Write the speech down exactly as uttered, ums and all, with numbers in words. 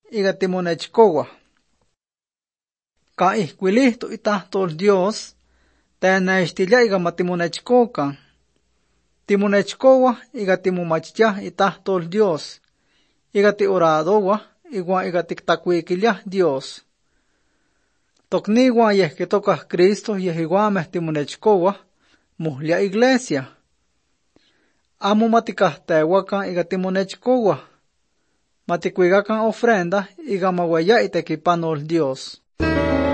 iga timonechcoa. Ka ihquilihto itahtol Dios, tenextilia iga matimonechcoca. Timonechcoa iga timomachtia itahtol Dios, iga ti oradoa, igua iga tictacuiquilia Dios. Tocnigua yeh que tocah Cristo yeh iguameh timonechcoa, muhlia iglesia. Amo maticahtehuacan iga timonechcoa. Maticuigacan ofrenda iga mawaya itequipanol Dios.